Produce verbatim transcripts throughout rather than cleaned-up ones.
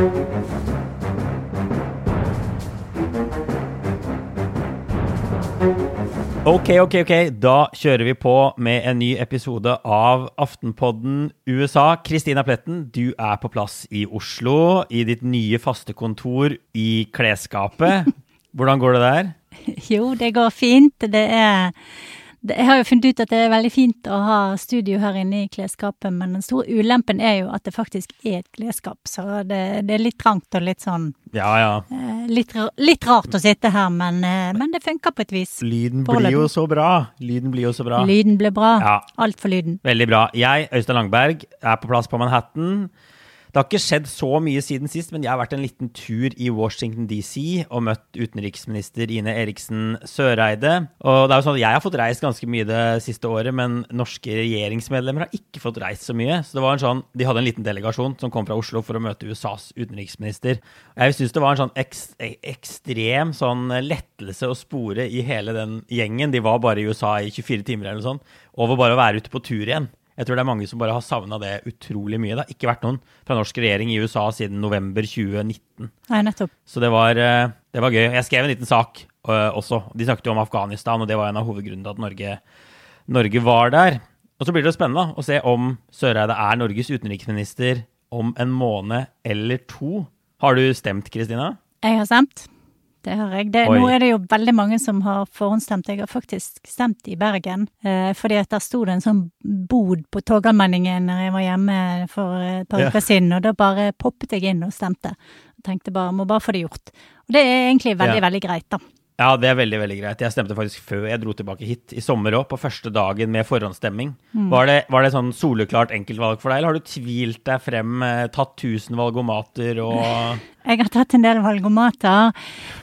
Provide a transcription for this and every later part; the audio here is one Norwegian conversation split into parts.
Ok, ok, ok. Da kjører vi på med en ny episode av Aftenpodden U S A. Kristina Pletten, du er på plass i Oslo, i ditt nye faste kontor i klesskapet. Hvordan går det der? Jo, det går fint. Det er, det, jeg har jo funnet ut at det er veldig fint å ha studio her inne i klesskapet, men den store ulempen er jo at det faktisk er et klesskap, så det, det er litt trangt og litt sånn... Ja, ja. Eh, litt, litt rart å sitte her, men, eh, men det funker på et vis. Lyden blir jo så bra. Lyden blir jo så bra. Lyden blir bra. Ja. Alt for lyden. Veldig bra. Jeg, Øystein Langberg, er på plass på Manhattan. Det har ikke skjedd så mye siden sist, men jeg har vært en liten tur i Washington D C og møtt utenriksminister Ine Eriksen Søreide. Og det er jo sånn at jeg har fått reist ganske mye det siste året, men norske regjeringsmedlemmer har ikke fått reist så mye. Så det var en sånn, de hadde en liten delegasjon som kom fra Oslo for å møte U S A's utenriksminister. Jeg synes det var en sånn ek- ekstrem sånn lettelse å spore i hele den gjengen. De var bare i U S A i tjuefire timer eller noe sånt, over bare å være ute på tur igjen. Jeg tror det er mange som bare har savnet det utrolig mye. Det har ikke vært noen fra norsk regjering i U S A siden november tjue nitten. Nei, nettopp. Så det var, det var gøy. Jeg skrev en liten sak uh, også. De snakket jo om Afghanistan, og det var en av hovedgrunnene til at Norge, Norge var der. Og så blir det spennende å se om Søreide er Norges utenriksminister om en måned eller to. Har du stemt, Kristina? Jeg har stemt. Det har jeg. Det, nå er det jo veldig mange som har forhåndsstemt. Jeg har faktisk stemt i Bergen, eh, fordi at der stod det en sånn bod på Torgallmenningen når jeg var hjemme for et par uker siden, og da bare poppet jeg inn og stemte. Jeg tenkte bare, må bare få det gjort. Og det er egentlig veldig, ja. veldig greit da. Ja, det er veldig, veldig greit. Jeg stemte faktisk før jeg dro tilbake hit, i sommer også, på første dagen med forhåndsstemming. Mm. Var det, var det sånn soleklart enkeltvalg for deg, eller har du tvilt deg frem, tatt tusen valgomater og... Jeg har tatt en del valgomater,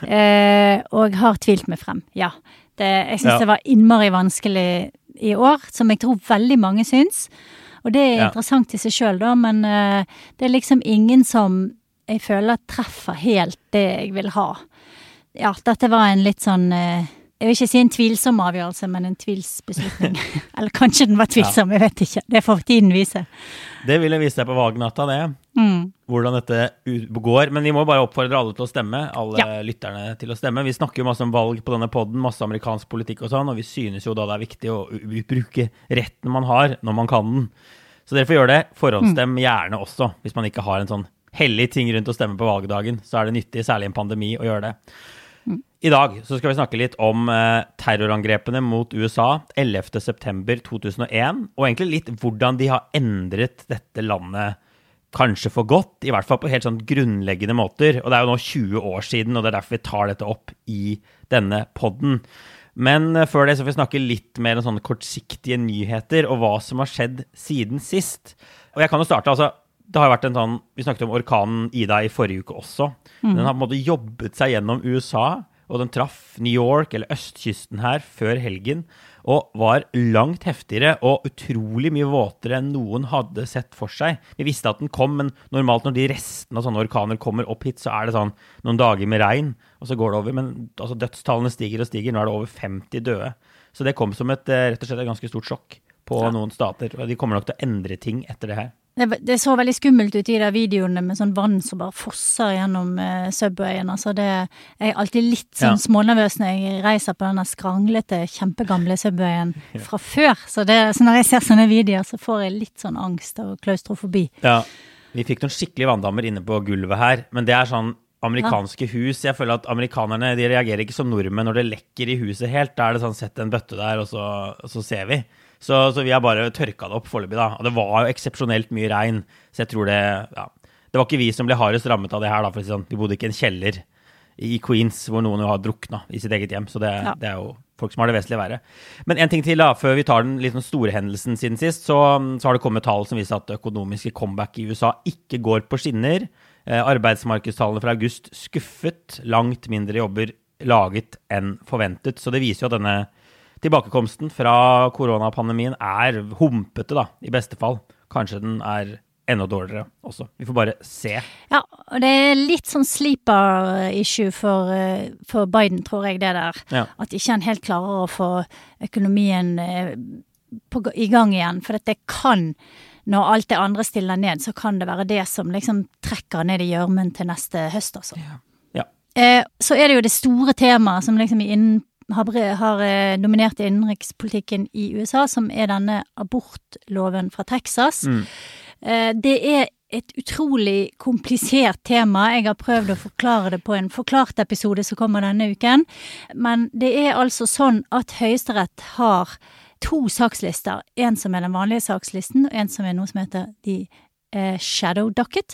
eh, og har tvilt meg frem, ja. Det, jeg synes ja. det var innmari vanskelig i år, som jeg tror veldig mange syns. Og det er ja. interessant i seg selv da, men eh, det er liksom ingen som jeg føler treffer helt det jeg vil ha. Ja, dette var en litt sånn, eh, jeg vil ikke si en tvilsom avgjørelse, men en tvilsbeslutning. Eller kanskje den var tvilsom, ja. jeg vet ikke. Det får tiden vise. Det vil jeg vise deg på valgnatta, det. Mm. Hvordan dette går. Men vi må bare oppfordre alle til å stemme, alle ja. lytterne til å stemme. Vi snakker jo masse om valg på denne podden, masse amerikansk politikk og sånn, og vi synes jo da det er viktig å bruke retten man har når man kan den. Så dere får gjøre det. Forhåndsstemme mm. gjerne også, hvis man ikke har en sånn hellig ting rundt å stemme på valgdagen, så er det nyttig, særlig i en pandemi, å gjøre det. I dag så skal vi snakke litt om eh, terrorangrepene mot U S A ellevte september to tusen og en, og egentlig litt hvordan de har endret dette landet kanskje for godt, i hvert fall på helt sånn grunnleggende måter, og det er jo nå tjue år siden, og det er derfor vi tar dette opp i denne podden. Men eh, før det så får vi snakke litt mer om sånne kortsiktige nyheter, og hva som har skjedd siden sist. Og jeg kan jo starte, altså, det har vært en sånn, vi snakket om orkanen Ida i forrige uke også. Mm. Den har på en måte jobbet seg gjennom U S A, og den traff New York, eller østkysten her, før helgen, og var langt heftigere og utrolig mye våtere enn noen hadde sett for seg. Vi visste at den kom, men normalt når de restene av sånne orkaner kommer opp hit, så er det sånn noen dager med regn, og så går det over. Men altså, dødstallene stiger og stiger, nå er det over femti døde. Så det kom som et, rett og slett, et ganske stort sjokk på ja. noen stater, og de kommer nok til å endre ting etter det her. Det, det så veldig skummelt ut i de videoene med sånn vann som bare fosser gjennom uh, Subwayen. Altså det, jeg er alltid litt sånn ja. smånervøs når jeg reiser på denne skranglete, kjempegamle Subwayen fra før. Så, det, så når jeg ser sånne videoer, så får jeg litt sånn angst og klaustrofobi. Ja, vi fikk noen skikkelige vanndammer inne på gulvet her, men det er sånn amerikanske ja. hus. Jeg føler at amerikanerne, de reagerer ikke som nordmenn når det lekker i huset helt. Da er det sånn, sett en bøtte der, og så, og så ser vi. Så, så vi har bare tørket det opp foreløpig da, og det var jo eksepsjonelt mye regn, så jeg tror det, ja, det var ikke vi som ble hardest rammet av det her da, for å si sånn, vi bodde ikke i en kjeller i Queens, hvor noen har druknet i sitt eget hjem, så det, ja. det er jo folk som har det vesentlige verre. Men en ting til da, før vi tar den litt sånn store hendelsen siden sist, så, så har det kommet tall som viser at økonomiske comeback i U S A ikke går på skinner. Eh, arbeidsmarkedstallene fra august skuffet, langt mindre jobber laget enn forventet, så det viser jo at denne tilbakekomsten fra koronapandemien er humpete da, i beste fall. Kanskje den er enda dårligere også. Vi får bare se. Ja, og det er litt sånn sleeper-issue for, for Biden, tror jeg det der. Ja. At ikke han helt klarer å få økonomien på, i gang igjen, for dette kan når alt det andre stiller ned, så kan det være det som liksom trekker ned i gjørmen til neste høst, altså. Ja. Ja. Eh, så er det jo det store temaet som liksom innen, har, har eh, dominert innenrikspolitikken i U S A, som er denne abortloven fra Texas. Mm. Eh, det er et utrolig komplisert tema. Jeg har prøvd å forklare det på en forklart episode som kommer denne uken. Men det er altså sånn at Høyesterett har to sakslister. En som er den vanlige sakslisten, og en som er noe som heter The eh, Shadow Docket.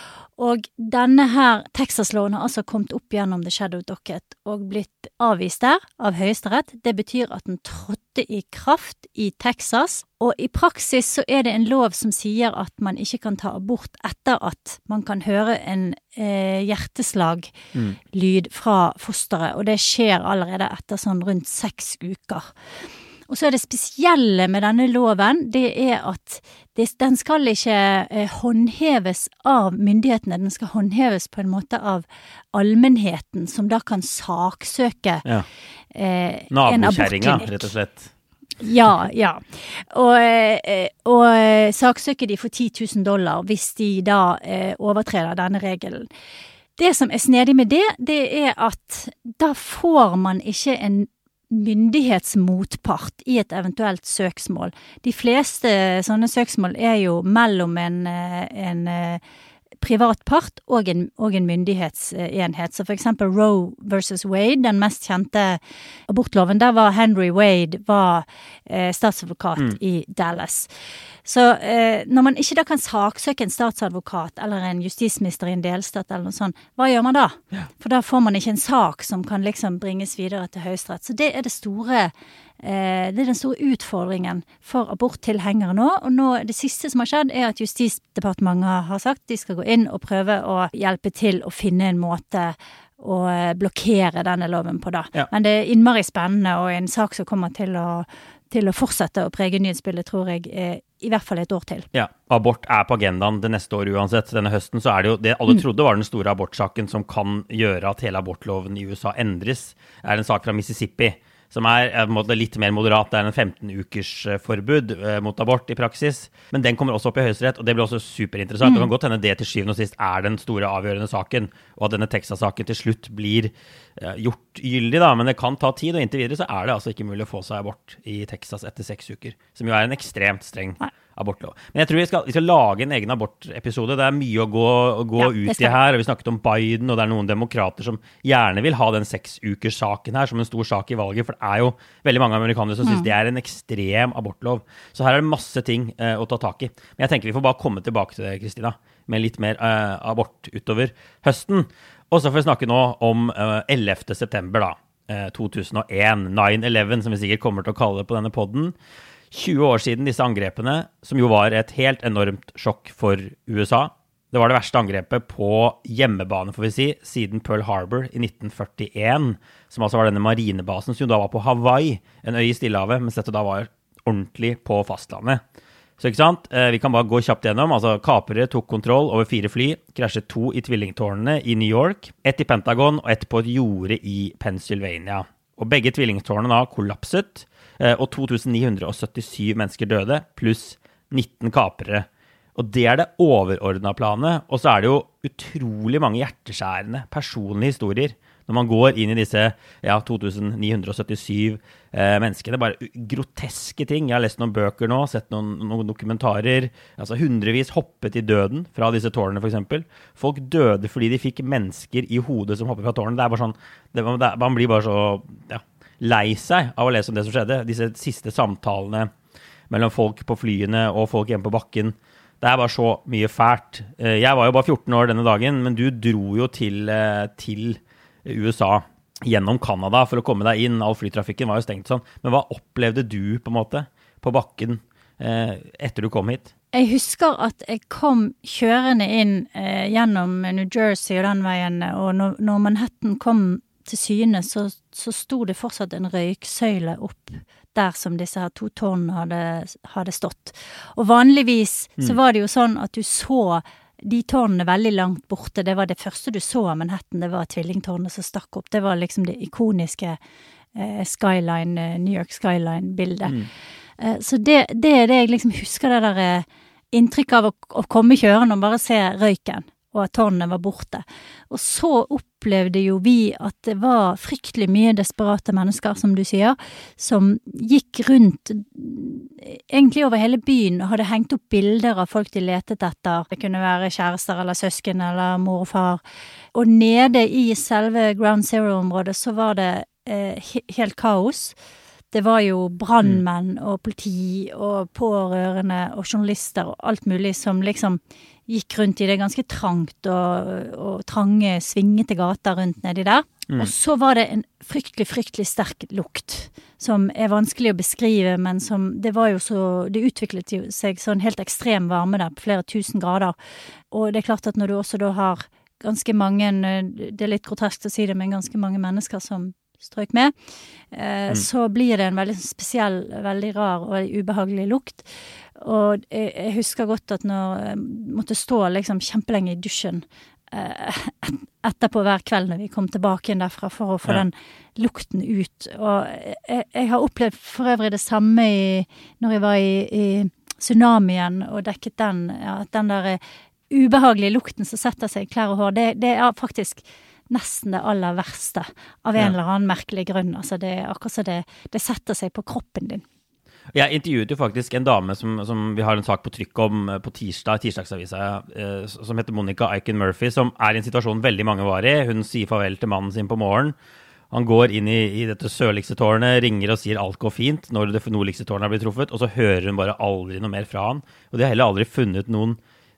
Og denne her Texas-loven har altså kommet opp gjennom The Shadow Docket og blitt avvist der av Høyesterett. Det betyr at den trådte i kraft i Texas, og i praksis så er det en lov som sier at man ikke kan ta abort etter at man kan høre en eh, hjerteslag-lyd fra fosteret, og det skjer allerede etter sånn rundt seks uker. Og så er det spesielle med denne loven, det er at det, den skal ikke eh, håndheves av myndighetene, den skal håndheves på en måte av allmennheten, som da kan saksøke ja. eh, en abortklinikk. Rett og slett. Ja, ja. Og, eh, og saksøker de for ti tusen dollar hvis de da eh, overtreder denne regelen. Det som er snedig med det, det er at da får man ikke en myndighetsmotpart i et eventuelt søksmål. De fleste sånne søksmål er jo mellom en, en privat part og en, og en myndighetsenhet. Så for eksempel Roe versus Wade, den mest kjente abortloven, der var Henry Wade var eh, statsadvokat mm. i Dallas. Så eh, når man ikke da kan saksøke en statsadvokat eller en justisminister i en delstat eller noe sånt, hva gjør man da? Ja. For da får man ikke en sak som kan liksom bringes videre til Høyesterett. Så det er det store eh, det er den store utfordringen for aborttilhengere nå. Og nå, det siste som har skjedd er at Justisdepartementet har sagt de skal gå inn og prøve å hjelpe til å finne en måte å blokkere denne loven på da. Ja. Men det er innmari spennende og en sak som kommer til å til å fortsette å prege nyhetsbildet, tror jeg, eh, i hvert fall et år til. Ja, abort er på agendaen det neste år uansett. Denne høsten så er det jo det alle trodde var den store abortsaken som kan gjøre at hele abortloven i U S A endres, er en sak fra Mississippi, som er, er litt mer moderat. Det er en femten ukers forbud eh, mot abort i praksis. Men den kommer også opp i Høyesterett, og det blir også superinteressant. Mm. Det kan godt hende det til syvende og sist er den store avgjørende saken, og at denne Texas-saken til slutt blir eh, gjort gyldig, da. Men det kan ta tid, og inntil videre så er det altså ikke mulig å få seg abort i Texas etter seks uker, som jo er en ekstremt streng Nei. abortlov. Men jeg tror vi skal, vi skal lage en egen abortepisode. Det er mye å gå, å gå ja, ut i her, og vi snakket om Biden, og det er noen demokrater som gjerne vil ha den seks ukers saken her som en stor sak i valget, for det er jo veldig mange amerikanere som synes mm. det er en ekstrem abortlov. Så her er det masse ting eh, å ta tak i. Men jeg tenker vi får bare komme tilbake til det, Kristina, med litt mer eh, abort utover høsten. Og så får vi snakke nå om eh, ellevte september da, eh, to tusen og en, nine eleven, som vi sikkert kommer til å kalle det på denne podden. tjue år siden disse angrepene, som jo var et helt enormt sjokk for U S A. Det var det verste angrepet på hjemmebane, får vi si, siden Pearl Harbor i nitten førtien, som altså var denne marinebasen som da var på Hawaii, en øy i Stillehavet, mens dette da var ordentlig på fastlandet. Så ikke sant, vi kan bare gå kjapt gjennom. Altså, kapere tok kontroll over fire fly, krasjet to i tvillingtårnene i New York, ett i Pentagon og ett på et jorde i Pennsylvania. Og begge tvillingtårnene da kollapset, og to tusen ni hundre syttisju mennesker døde, pluss nitten kapere. Og det er det overordnede planet, og så er det jo utrolig mange hjerteskjærende personlige historier når man går inn i disse ja, to tusen ni hundre syttisju eh, menneskene. Bare groteske ting. Jeg har lest noen bøker nå, sett noen, noen dokumentarer. Altså hundrevis hoppet i døden fra disse tårnene, for eksempel. Folk døde fordi de fikk mennesker i hodet som hoppet fra tårnene. Det er bare sånn, det, det, man blir bare så ja, lei seg av å lese om det som skjedde. Disse siste samtalene mellom folk på flyene og folk hjemme på bakken. Det er bare så mye fælt. Jeg var jo bare fjorten år denne dagen, men du dro jo til, til U S A gjennom Canada for å komme deg inn. All flytrafikken var jo stengt sånn. Men hva opplevde du på en måte på bakken eh, etter du kom hit? Jeg husker at jeg kom kjørende inn eh, gjennom New Jersey og den veien, og når, når Manhattan kom til syne, så, så sto det fortsatt en røyksøyle opp der som disse her to tårnene hadde, hadde stått. Og vanligvis mm. så var det jo sånn at du så de tårnene veldig langt borte. Det var det første du så av Manhattan, det var tvillingtårnene som stakk opp. Det var liksom det ikoniske eh, skyline, eh, New York skyline-bildet. Mm. Eh, så det, det er det jeg liksom husker det der inntrykk av å, å komme kjørende og bare se røyken, og at tårnene var borte. Og så opplevde jo vi at det var fryktelig mye desperate mennesker, som du sier, som gikk rundt egentlig over hele byen og hadde hengt opp bilder av folk de letet etter. Det kunne være kjærester eller søsken eller mor og far. Og nede i selve Ground Zero-området så var det eh, helt kaos. Det var jo brandmenn og politi og pårørende og journalister og alt mulig som liksom gikk rundt i det ganske trangt og, og trange, svingete gater rundt nedi der. Mm. Og så var det en fryktelig, fryktelig sterk lukt, som er vanskelig å beskrive, men som, det var jo så, det utviklet jo seg sånn helt ekstrem varme der, på flere tusen grader. Og det er klart at når du også da har ganske mange, det er litt grotesk å si det, men ganske mange mennesker som strøk med, eh, mm. så blir det en veldig spesiell, veldig rar og ubehagelig lukt. Og jeg, jeg husker godt at når jeg måtte stå liksom kjempelenge i dusjen eh, etterpå hver kveld når vi kom tilbake inn derfra for å få ja. Den lukten ut. Og jeg, jeg har opplevd for øvrig det samme i, når jeg var i, i tsunamien og dekket den, ja, den der ubehagelige lukten som setter seg i klær og hår, det, det er faktisk nesten det aller verste av en ja. Eller annen merkelig grunn. Altså det er akkurat så det, det setter seg på kroppen din. Jeg intervjuet jo faktisk en dame som, som vi har en sak på trykk om på tirsdag, tirsdagsavisa, eh, som heter Monica Aiken Murphy, som er i en situasjon veldig mange var i. Hun sier farvel til mannen sin på morgen. Han går inn i, i dette sørligste tårnet, ringer og sier alt går fint når det nordligste tårnet har blitt truffet, og så hører hun bare aldri noe mer fra han. Og de har heller aldri funnet noen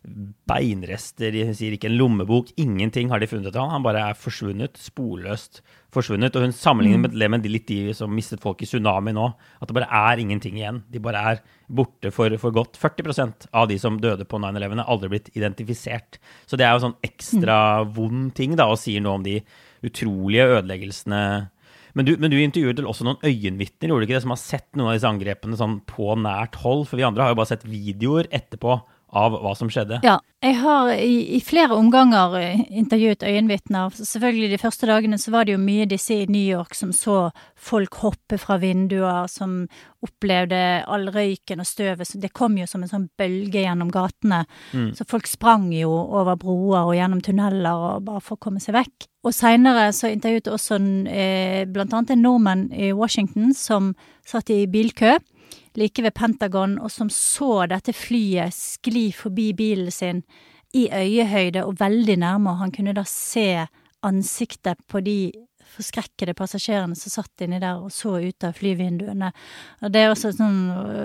beinrester, de sier ikke en lommebok, ingenting har de funnet til han, han bare er forsvunnet, sporløst forsvunnet, og hun sammenligner med, med de litt de som mistet folk i tsunami nå, at det bare er ingenting igjen, de bare er borte for, for godt. førti prosent av de som døde på nine eleven er aldri blitt identifisert, så det er jo sånn ekstra vond ting da, og sier noe om de utrolige ødeleggelsene. Men du, men du intervjuet vel også noen øyenvittner, gjorde du ikke det, som har sett noen av disse angrepene sånn på nært hold, for vi andre har jo bare sett videoer etterpå av hva som skjedde. Ja, jeg har i, i flere omganger intervjuet øyenvittner. Selvfølgelig de første dagene så var det jo mye disse i New York som så folk hoppe fra vinduer, som opplevde all røyken og støvet. Så det kom jo som en sånn bølge gjennom gatene. Mm. Så folk sprang jo over broer og gjennom tunneler og bare for å komme seg vekk. Og senere så intervjuet også eh, blant annet en nordmann i Washington som satt i bilkø like ved Pentagon, og som så dette flyet skli forbi bilen sin i øyehøyde og veldig nærme, og han kunne da se ansiktet på de forskrekkede passasjerene som satt inni der og så ut av flyvinduene. Og det er også sånn,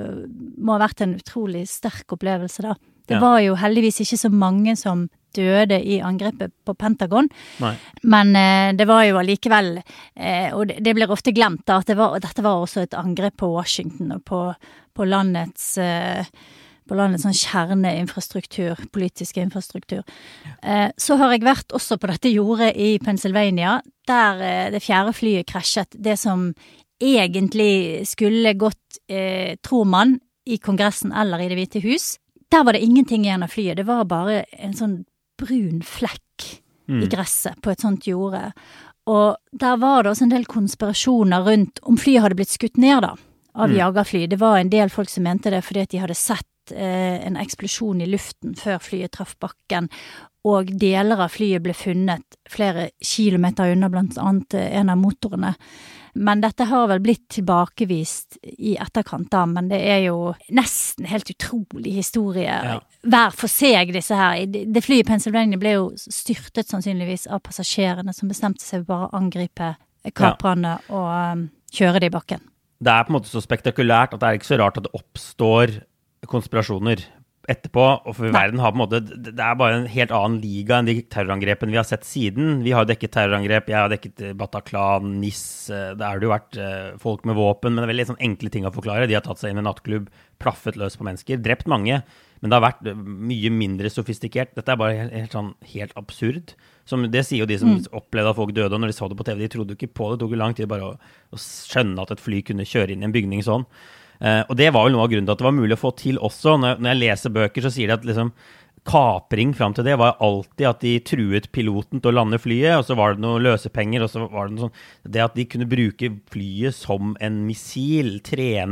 må ha vært en utrolig sterk opplevelse da. Det ja. Var jo heldigvis ikke så mange som døde i angrepet på Pentagon, Nei. Men eh, det var jo allikevel, eh, og det, det blir ofte glemt da, at det var, dette var også et angrep på Washington og på, på landets, eh, på landets sånn kjerneinfrastruktur, politiske infrastruktur. Eh, så har jeg vært også på dette jordet i Pennsylvania, der eh, det fjerde flyet krasjet, det som egentlig skulle gått, eh, tror man, i Kongressen eller i Det hvite hus. Der var det ingenting igjen av flyet, det var bare en sånn brun flekk mm. i gresset på et sånt jorde. Og der var det også en del konspirasjoner rundt om flyet hadde blitt skutt ned da, av mm. jagerfly. Det var en del folk som mente det fordi at de hadde sett eh, en eksplosjon i luften før flyet traff bakken, og deler av flyet ble funnet flere kilometer unna, blant annet en av motorene. Men dette har vel blitt tilbakevist i etterkant da, men det er jo nesten helt utrolig historie. Ja. Hver for seg disse her. Det flyet i Pennsylvania ble jo styrtet sannsynligvis av passasjerene som bestemte seg bare å angripe kaprene ja. Og um, kjøre det i bakken. Det er på en måte så spektakulært at det er ikke så rart at det oppstår konspirasjoner etterpå, og for verden har på en måte, det er bare en helt annen liga enn de terrorangrepene vi har sett siden. Vi har dekket terrorangrep, jeg har dekket Bataclan, Nis, det har jo vært folk med våpen, men det er veldig sånn enkle ting å forklare. De har tatt seg inn i en nattklubb, plaffet løs på mennesker, drept mange, men det har vært mye mindre sofistikert. Dette er bare helt, helt, sånn, helt absurd. Som det sier jo de som mm. opplevde at folk døde, og når de så det på T V, de trodde jo ikke på det. Det tok jo lang tid bare å, å skjønne at et fly kunne kjøre inn i en bygning sånn. Uh, og det var jo noe av grunnen til at det var mulig å få til også. Når, når jeg leser bøker, så sier de at liksom, kapring frem til det var alltid at de truet piloten til å lande flyet, og så var det noen løsepenger, og så var det noe sånn, det at de kunne bruke flyet som en missil, trene opp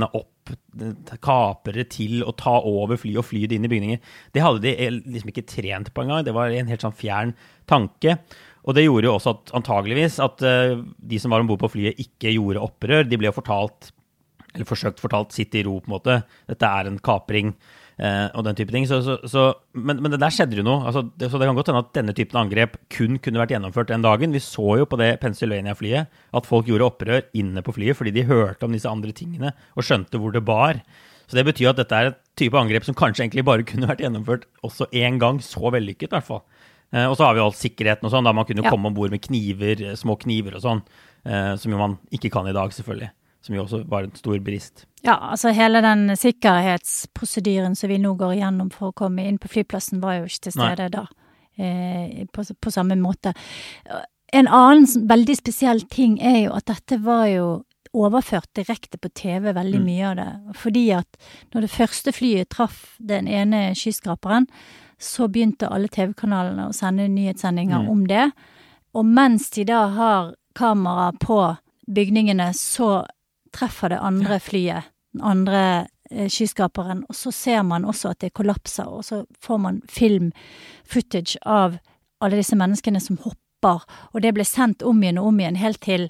kapere til å ta over fly og fly det inn i bygninger. Det hadde de liksom ikke trent på en gang. Det var en helt sånn fjern tanke. Og det gjorde jo også at antageligvis at uh, de som var ombord på flyet ikke gjorde opprør. De ble jo fortalt, eller forsøkt fortalt, sitt i ro på en måte. Dette er en kapring uh, og den type ting. Så, så, så, men, men det der skjedde jo noe. Altså, det, så det kan godt hende at denne typen angrep kun kunne vært gjennomført den dagen. Vi så jo på det Pennsylvania-flyet at folk gjorde opprør inne på flyet fordi de hørte om disse andre tingene og skjønte hvor det bar. Så det betyr at dette er et type angrep som kanskje egentlig bare kunne vært gjennomført også en gang, så vellykket i hvert fall. Eh, og så har vi jo all sikkerheten og sånn, da man kunne ja. komme ombord med kniver, små kniver og sånn, eh, som jo man ikke kan i dag selvfølgelig, som jo også var en stor brist. Ja, altså hele den sikkerhetsprosedyren som vi nå går igjennom for å komme inn på flyplassen var jo ikke til stede Nei. da, eh, på, på samme måte. En annen veldig spesiell ting er jo at dette var jo overført direkte på T V, veldig mm. mye av det, fordi at når det første flyet traff den ene skyskraperen, så begynte alle T V-kanalene å sende nyhetssendinger mm. om det. Og mens de da har kamera på bygningene, så treffer det andre flyet, den andre eh, skyskraperen, og så ser man også at det kollapser, og så får man film-footage av alle disse menneskene som hopper, og det ble sendt om igjen og om igjen, helt til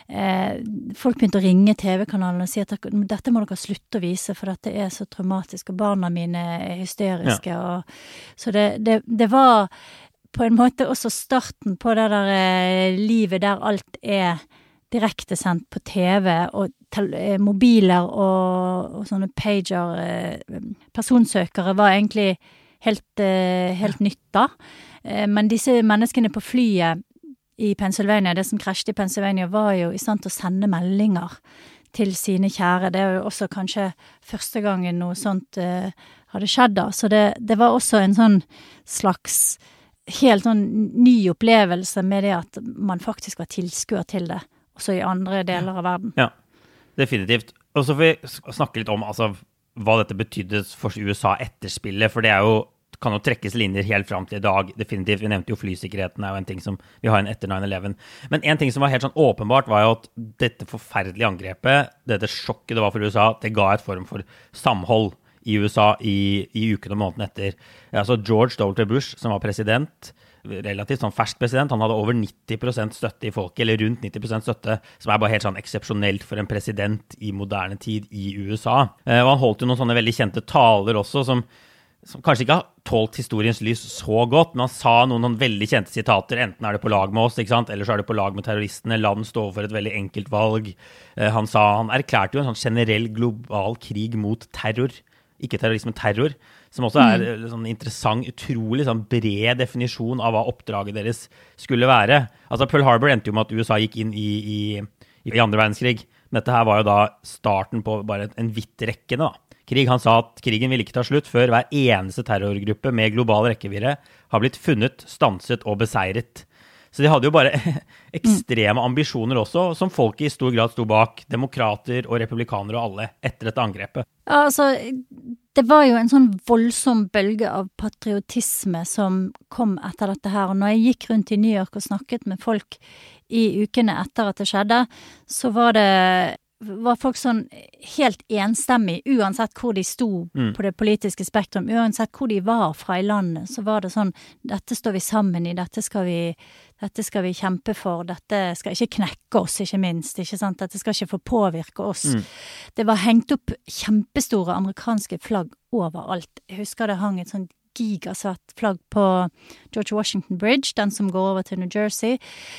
eh, folk begynte å ringe T V-kanalen og si at dette må dere slutte å vise, for dette er så traumatisk, og barna mine er hysteriske. Ja. Og, så det, det, det var på en måte også starten på det der eh, livet der alt er direkte sendt på T V, og tel, eh, mobiler og, og sånne pager, eh, personsøkere var egentlig helt, eh, helt nytt da. Men disse menneskene på flyet i Pennsylvania, det som krasjet i Pennsylvania, var jo i stand til å sende meldinger til sine kjære. Det er jo også kanskje første gangen noe sånt uh, hadde skjedd da. Så det, det var også en sånn slags helt sånn ny opplevelse med det at man faktisk var tilskuer til det, også i andre deler av verden. Ja, definitivt. Og så får vi snakke litt om altså, hva dette betydde for U S A etterspillet, for det er jo kan jo trekkes linjer helt frem til i dag, definitivt. Vi nevnte jo flysikkerheten er jo en ting som vi har en etter nine eleven. Men en ting som var helt sånn åpenbart var jo at dette forferdelige angrepet, dette sjokket det var for U S A, det ga et form for samhold i U S A i, i ukene og måneden etter. Altså George W. Bush, som var president, relativt sånn fersk president, han hadde over nitti prosent støtte i folket, eller rundt nitti prosent støtte, som er bare helt sånn eksepsjonelt for en president i moderne tid i U S A. Og han holdt jo noen sånne veldig kjente taler også, som som kanskje ikke har tålt historiens lys så godt, men han sa noen, noen veldig kjente sitater, enten er det på lag med oss, ikke sant? Eller så er det på lag med terroristene, land står for et veldig enkelt valg. Eh, han sa, han erklærte jo en sånn generell global krig mot terror, ikke terrorisme, terror, som også er en sånn interessant, utrolig sånn bred definisjon av hva oppdraget deres skulle være. Altså Pearl Harbor endte jo med at U S A gikk inn i, i, i andre verdenskrig. Dette her var jo da starten på bare en vidt rekke da. Krig, han sa at krigen vil ikke ta slutt før hver eneste terrorgruppe med global rekkevidde har blitt funnet, stanset og beseiret. Så de hadde jo bare ekstreme ambisjoner også, som folk i stor grad sto bak, demokrater og republikanere og alle, etter dette angrepet. Ja, altså, det var jo en sånn voldsom bølge av patriotisme som kom etter dette her, og når jeg gikk rundt i New York og snakket med folk i ukene etter at det skjedde, så var det var folk sånn helt enstemmig, uansett hvor de sto mm. på det politiske spektrum, uansett hvor de var fra i landet, så var det sånn, dette står vi sammen i, dette skal vi, dette skal vi kjempe for, dette skal ikke knekke oss, ikke minst, ikke sant? Dette skal ikke få påvirke oss. Mm. Det var hengt opp kjempestore amerikanske flagg overalt. Jeg husker det hang et sånt gigasvart flagg på George Washington Bridge, den som går over til New Jersey.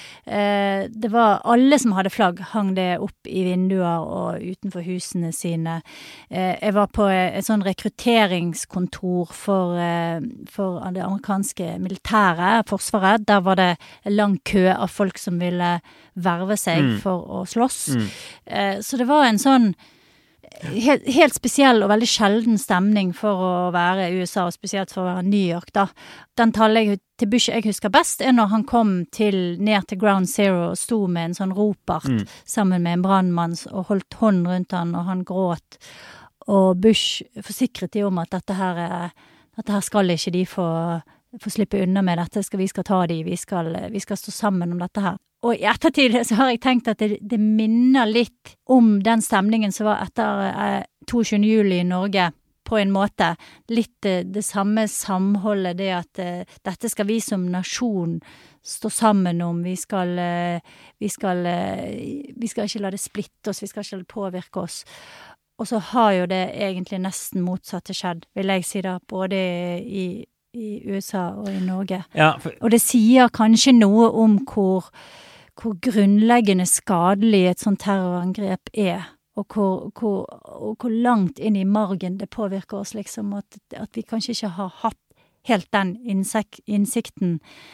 Eh, det var alle som hadde flagg, hang det opp i vinduer og utenfor husene sine. Eh, jeg var på et sånn rekrutteringskontor for, eh, for det amerikanske militæret, forsvaret. Der var det en lang kø av folk som ville verve seg mm. for å slåss. Mm. Eh, så det var en sånn Helt, helt spesiell og veldig sjelden stemning for å være i U S A, og spesielt for å være New York da. Den tallet til Bush jeg husker best er når han kom til, ned til Ground Zero og sto med en sånn ropart mm. sammen med en brandmann og holdt hånd rundt han, og han gråt. Og Bush forsikret de om at dette her, dette her skal ikke de få få slippe unna med dette, skal, vi skal ta de, vi skal, vi skal stå sammen om dette her. Og i ettertid så har jeg tenkt at det, det minner litt om den stemningen som var etter eh, tjueåtte juli i Norge, på en måte. Litt det, det samme samholdet, det at eh, dette skal vi som nasjon stå sammen om, vi skal, eh, vi skal, eh, vi skal ikke la det splitte oss, vi skal ikke la det påvirke oss. Og så har jo det egentlig nesten motsatte skjedd, vil jeg si da, både i, i U S A og i Norge. Ja, for... Og det sier kanskje noe om hvor, hvor grunnleggende skadelig et sånt terrorangrep er, og hvor, hvor, og hvor langt inn i margen det påvirker oss, liksom, at, at vi kanskje ikke har hatt helt den innsik- innsikten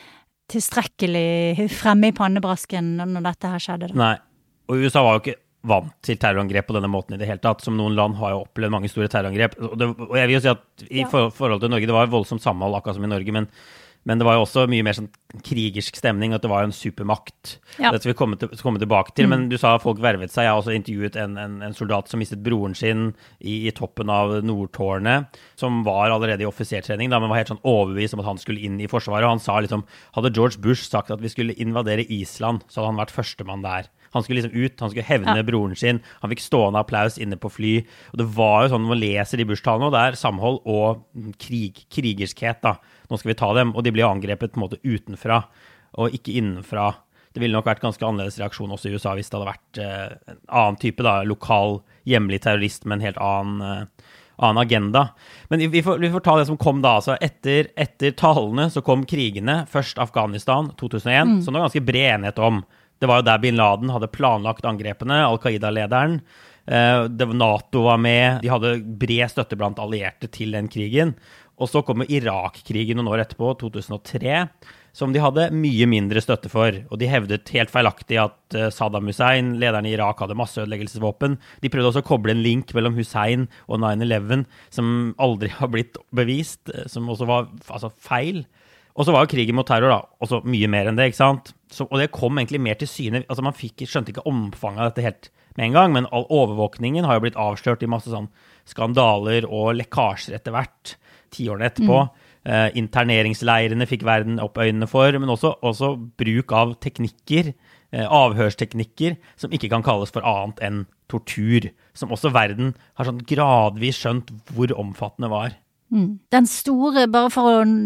tilstrekkelig fremme i pannebrasken når dette her skjedde. Da. Nei, og U S A var jo ikke vant til terrorangrep på denne måten i det hele tatt, som noen land har jo opplevd mange store terrorangrep, og, det, og jeg vil jo si at i ja. for, forhold til Norge, det var voldsomt samhold akkurat som i Norge, men Men det var jo også mye mer sånn krigersk stemning, at det var jo en supermakt. Ja. Det skal vi komme, til, komme tilbake til, mm. men du sa at folk vervet seg. Jeg har også intervjuet en, en, en soldat som mistet broren sin i, i toppen av Nordtårnet, som var allerede i offisertrening, da, men var helt sånn overbevist om at han skulle inn i forsvaret. Og han sa liksom, hadde George Bush sagt at vi skulle invadere Island, så hadde han vært førstemann der. Han skulle liksom ut, han skulle hevne ja. broren sin, han fikk stående applaus inne på fly, og det var jo sånn, når man leser de Bush-talene, det er samhold og krig, krigerskhet da, nå skal vi ta dem, og de ble angrepet på en måte utenfra, og ikke innenfra. Det ville nok vært ganske annerledes reaksjon også i U S A, hvis det hadde vært eh, en annen type da, lokal, hjemlig terrorist med en helt annen, eh, annen agenda. Men vi får, vi får ta det som kom da, altså etter, etter talene så kom krigene, først Afghanistan, to tusen og en, mm. som det var ganske bred enighet om. Det var jo der Bin Laden hadde planlagt angrepene, Al-Qaida-lederen. Det var NATO var med, de hadde bred støtte blant allierte til den krigen. Og så kom Irak-krigen noen år etterpå, to tusen og tre, som de hadde mye mindre støtte for. Og de hevdet helt feilaktig at Saddam Hussein, lederen i Irak, hadde masseødeleggelsesvåpen. De prøvde også å koble en link mellom Hussein og nine eleven, som aldri har blitt bevist, som også var altså, feil. Og så var jo krigen mot terror da, også mye mer enn det, ikke sant? Så, og det kom egentlig mer til syne, altså man fikk, skjønte ikke omfanget av dette helt med en gang, men all overvåkningen har jo blitt avslørt i masse sånn skandaler og lekkasjer etter hvert, tiårene etterpå. Mm. Eh, interneringsleirene fikk verden opp øynene for, men også, også bruk av teknikker, eh, avhørsteknikker, som ikke kan kalles for annet enn tortur, som også verden har sånn gradvis skjønt hvor omfattende var. Mm. Den store, bare for å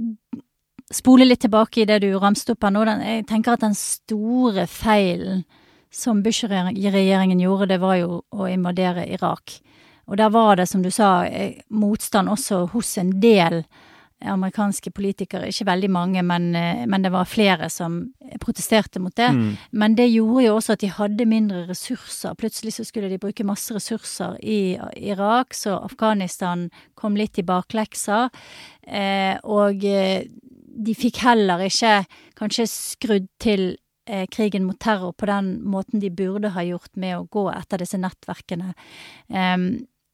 spole litt tilbake i det du ramste opp her nå, den, jeg tenker at den store feilen som Bush-regjeringen gjorde, det var jo å invadere Irak. Og der var det, som du sa, motstand også hos en del amerikanske politikere, ikke veldig mange, men, men det var flere som protesterte mot det. Mm. Men det gjorde jo også at de hadde mindre ressurser. Plutselig så skulle de bruke masse ressurser i Irak, så Afghanistan kom litt i baklekser, eh, og de fikk heller ikke kanskje skrudd til eh, krigen mot terror på den måten de burde ha gjort med å gå etter disse nettverkene. Um,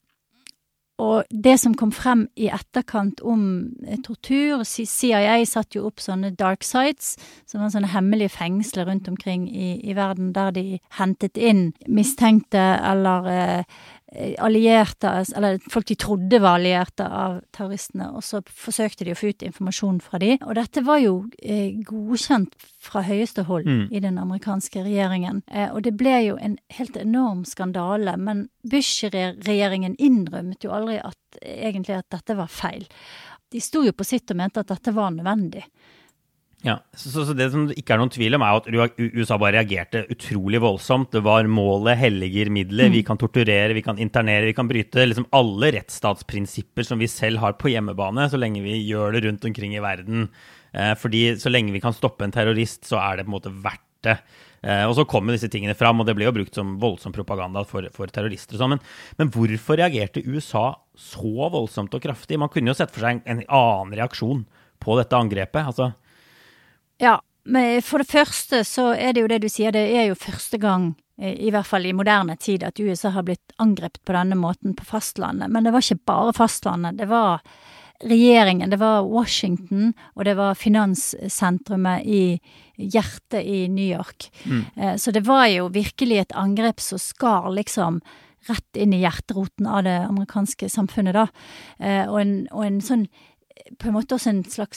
og det som kom frem i etterkant om eh, tortur, C I A satt jo opp sånne dark sites, som var sånne hemmelige fengsler rundt omkring i, i verden, der de hentet inn mistenkte eller eh, allierte, eller folk de trodde var allierte av terroristene, og så forsøkte de å få ut informasjon fra de. Og dette var jo eh, godkjent fra høyeste hold mm. i den amerikanske regjeringen. Eh, og det ble jo en helt enorm skandale, men Bush-regjeringen innrømmet jo aldri at, egentlig at dette var feil. De sto jo på sitt og mente at dette var nødvendig. Ja, så, så det som det ikke er noen tvil om er at U S A bare reagerte utrolig voldsomt. Det var målet, helliger midler, mm. vi kan torturere, vi kan internere, vi kan bryte liksom alle rettsstatsprinsipper som vi selv har på hjemmebane, så lenge vi gjør det rundt omkring i verden. Eh, fordi så lenge vi kan stoppe en terrorist, så er det på en måte verdt det. Eh, og så kommer disse tingene fram, og det ble jo brukt som voldsom propaganda for, for terrorister og sånn. Men, men hvorfor reagerte U S A så voldsomt og kraftig? Man kunne jo sett for seg en, en annen reaksjon på dette angrepet, altså. Ja, men for det første så er det jo det du sier, det er jo første gang, i hvert fall i moderne tid, at U S A har blitt angrepet på denne måten på fastlandet. Men det var ikke bare fastlandet, det var regjeringen, det var Washington, og det var finanssentrumet i hjertet i New York. Mm. Så det var jo virkelig et angrep som skar liksom rett inn i hjerteroten av det amerikanske samfunnet da. Og en, og en sånn, på en måte også en slags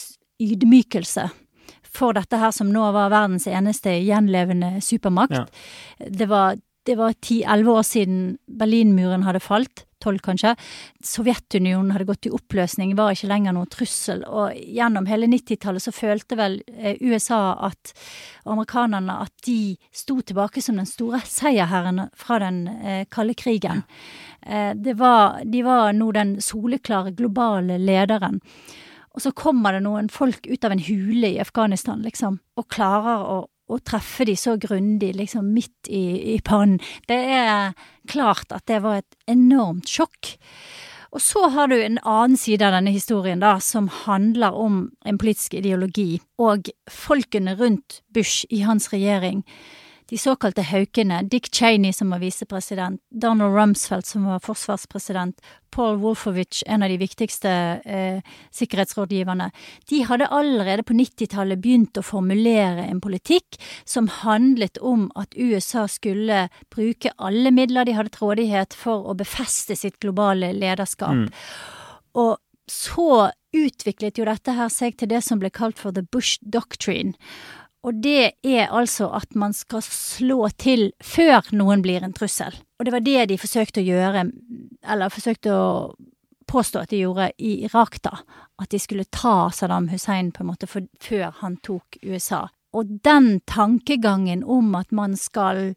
ydmykelse for dette her som nå var verdens eneste gjenlevende supermakt. Ja. Det var Det var ti-elleve år siden Berlinmuren hadde falt, tolv kanskje. Sovjetunionen hadde gått i oppløsning, var ikke lenger noen trussel. Og gjennom hele nittitallet så følte vel U S A at amerikanerne at de sto tilbake som den store seierherren fra den eh, kalde krigen. Eh, det var, de var nå den soleklare globale lederen. Og så kommer det noen folk ut av en hule i Afghanistan, liksom, og klarer å og treffe de så grundig, liksom midt i, i pannen. Det er klart at det var et enormt sjokk. Og så har du en annen side av denne historien da, som handler om en politisk ideologi, og folkene rundt Bush i hans regjering. De såkalte haukene, Dick Cheney som var visepresident, Donald Rumsfeld som var forsvarspresident, Paul Wolfowitz, en av de viktigste eh, sikkerhetsrådgiverne, de hadde allerede på nittitallet begynt å formulere en politikk som handlet om at U S A skulle bruke alle midler de hadde til rådighet for å befeste sitt globale lederskap. Mm. Og så utviklet jo dette her seg til det som ble kalt for The Bush Doctrine. Og det er altså at man skal slå til før noen blir en trussel. Og det var det de forsøkte å gjøre, eller forsøkte å påstå at de gjorde i Irak da. At de skulle ta Saddam Hussein på en måte for, før han tok U S A. Og den tankegangen om at man skal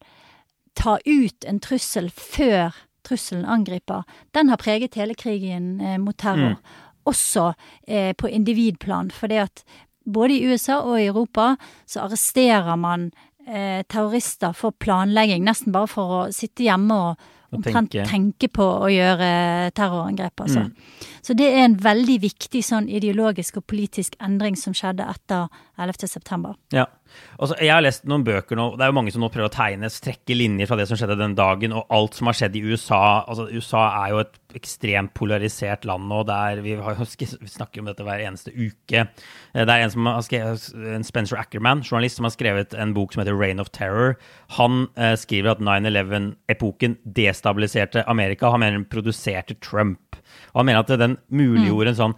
ta ut en trussel før trusselen angriper, den har preget hele krigen eh, mot terror. Mm. Også eh, på individplan, for det at både i U S A og i Europa så arresterer man eh, terrorister for planlegging, nesten bare for å sitte hjemme og, og tenke. tenke på å gjøre terrorangrep. Altså. Mm. Så det er en veldig viktig sånn ideologisk og politisk endring som skjedde etter ellevte september. Ja, altså, jeg har lest noen bøker nå, det er jo mange som nå prøver å tegne, strekke linjer fra det som skjedde den dagen, og alt som har skjedd i U S A. Altså, U S A er jo et ekstremt polarisert land nå, der vi, har, vi snakker om dette hver eneste uke. Det er en som har skrevet, en Spencer Ackerman, journalist, som har skrevet en bok som heter Reign of Terror. Han eh, skriver at nine eleven-epoken destabiliserte Amerika, han mener den produserte Trump. Og han mener at den muliggjorde en sånn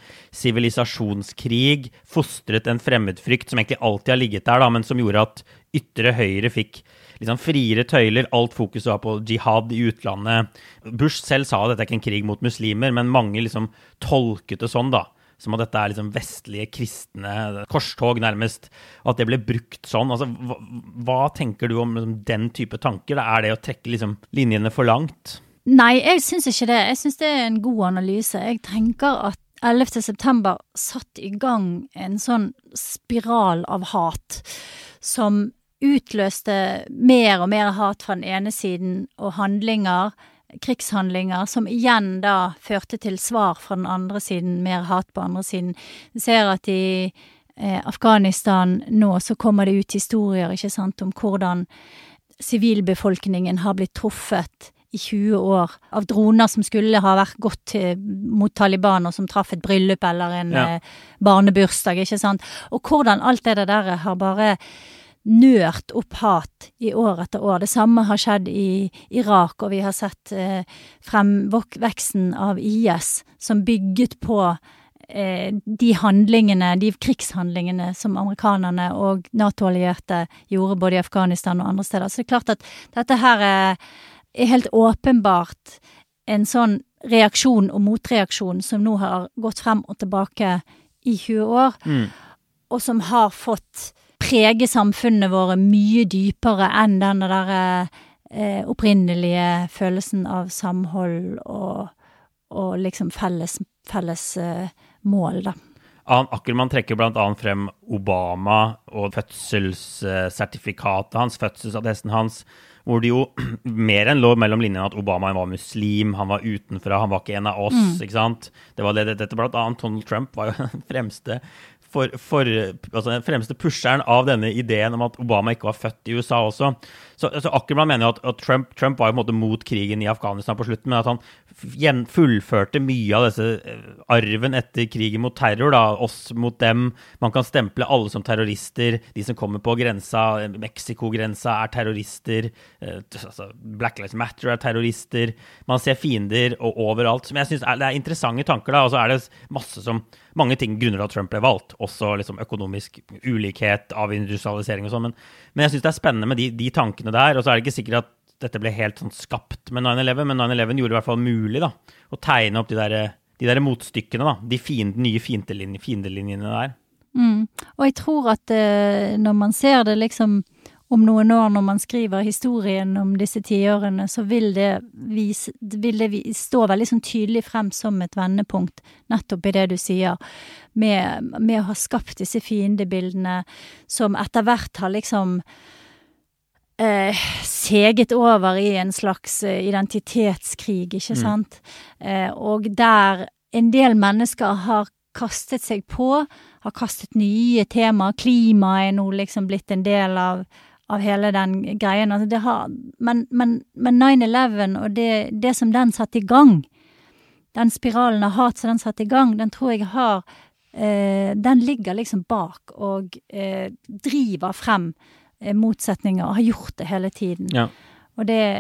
sivilisasjonskrig, fostret en fremmedfrykt som egentlig alltid har ligget der, da, men som gjorde at ytre høyre fikk liksom friere tøyler, alt fokus var på jihad i utlandet. Bush selv sa at dette er ikke en krig mot muslimer, men mange liksom tolket det sånn da, som at dette er liksom vestlige kristne korstog nærmest, og at det ble brukt sånn. Altså, hva, hva tenker du om liksom, den type tanker? Er det å trekke liksom, linjene for langt? Nei, jeg synes ikke det. Jeg synes det er en god analyse. Jeg tenker at ellevte september satt i gang en sånn spiral av hat, som utløste mer og mer hat fra den ene siden, og handlinger, krigshandlinger, som igjen da førte til svar fra den andre siden, mer hat på andre siden. Vi ser at i eh, Afghanistan nå så kommer det ut historier, ikke sant, om hvordan sivilbefolkningen har blitt truffet i tjue år av droner som skulle ha vært gått til, mot Taliban, og som traff et bryllup eller en ja. eh, barnebursdag, ikke sant? Og hvordan alt det der har bare nørt opp hat i år etter år. Det samme har skjedd i Irak, og vi har sett eh, fremveksten av I S som bygget på eh, de handlingene, de krigshandlingene som amerikanerne og NATO-allierte gjorde både i Afghanistan og andre steder. Så det er klart at dette her er, er helt åpenbart en sånn reaksjon og motreaksjon som nå har gått frem og tilbake i tjue år, mm. og som har fått prege samfunnene våre mye dypere enn den der eh, opprinnelige følelsen av samhold og, og liksom felles, felles eh, mål, da. Ackerman trekker blant annet frem Obama og fødselssertifikatet hans, fødselsattesten hans, hvor det jo mer enn lå mellom linjene at Obama var muslim, han var utenfra, han var ikke en av oss, mm. ikke sant? Det var det, dette blant annet Donald Trump var jo den fremste For, for, altså den fremste pusheren av denne ideen om at Obama ikke var født i U S A også. Så, så Ackerman mener jo at, at Trump, Trump var jo på en måte mot krigen i Afghanistan på slutten, men at han fullførte mye av disse arven etter krigen mot terror, da, oss mot dem. Man kan stemple alle som terrorister, de som kommer på grensa, Mexico-grensa er terrorister, altså Black Lives Matter er terrorister, man ser fiender og overalt. Men jeg synes det er interessante tanker da, og så er det masse som mange ting grunner at Trump ble valgt, også liksom økonomisk ulikhet av industrialisering og sånn, men, men jeg synes det er spennende med de, de tankene der, og så er det ikke sikkert at dette ble helt sånn skapt med nine eleven, men nine eleven gjorde det i hvert fall mulig da, å tegne opp de der, de der motstykkene da, de fiende, nye fiendelinjene, fiendelinjene der. Mm. Og jeg tror at eh, når man ser det liksom om noen år, når man skriver historien om disse tiårene, så vil det, vise, vil det stå veldig sånn tydelig frem som et vendepunkt, nettopp i det du sier, med, med å ha skapt disse fiendebildene, som etter hvert har liksom eh, seget over i en slags identitetskrig, ikke sant? Mm. Eh, og der en del mennesker har kastet seg på, har kastet nye temaer, klima er nå liksom blitt en del av av hele den greien. Altså det har, men, men, men nine eleven og det, det som den satt i gang, den spiralen av hat som den satt i gang, den tror jeg har, eh, den ligger liksom bak og eh, driver frem eh, motsetninger og har gjort det hele tiden. Ja. Og det,